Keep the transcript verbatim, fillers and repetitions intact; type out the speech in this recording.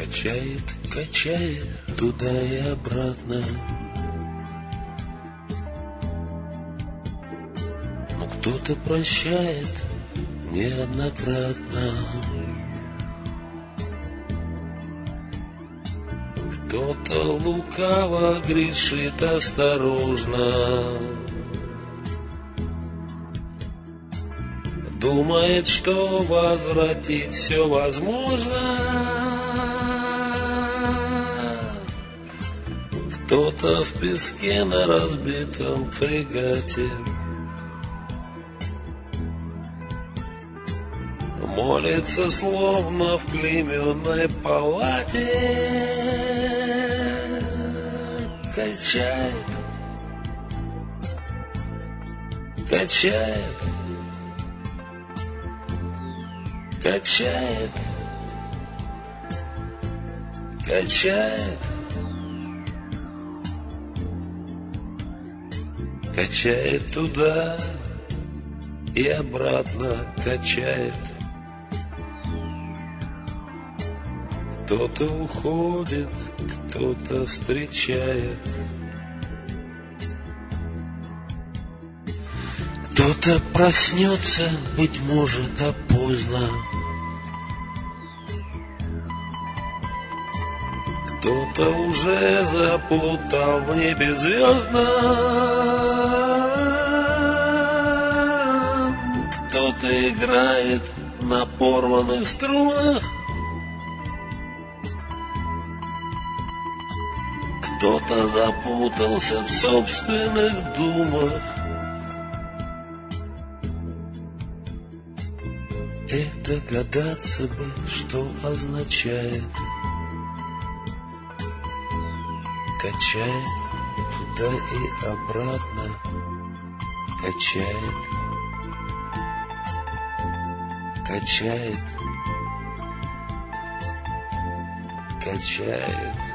Качает, качает туда и обратно. Но кто-то прощает неоднократно. Кто-то лукаво грешит осторожно. Думает, что возвратить все возможно. Кто-то в песке на разбитом фрегате молится, словно в клейменной палате. Качает, качает, качает, качает, качает туда и обратно качает. Кто-то уходит, кто-то встречает. Кто-то проснется, быть может, а поздно. Кто-то уже заплутал в небе звездном. Кто-то играет на порванных струнах. Кто-то запутался в собственных думах. Эх, догадаться бы, что означает. Качает туда и обратно. Качает. Качает. Качает.